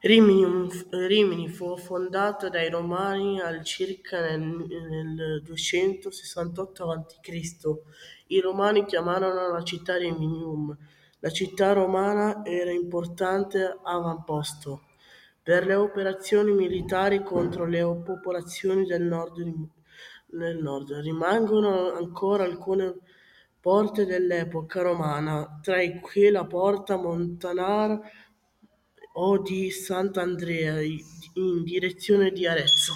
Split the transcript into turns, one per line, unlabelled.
Rimini fu fondata dai Romani al circa nel 268 a.C. I Romani chiamarono la città Riminium. La città romana era importante avamposto per le operazioni militari contro le popolazioni nel nord. Rimangono ancora alcune porte dell'epoca romana, tra cui la porta Montanara o di Sant'Andrea in direzione di Arezzo.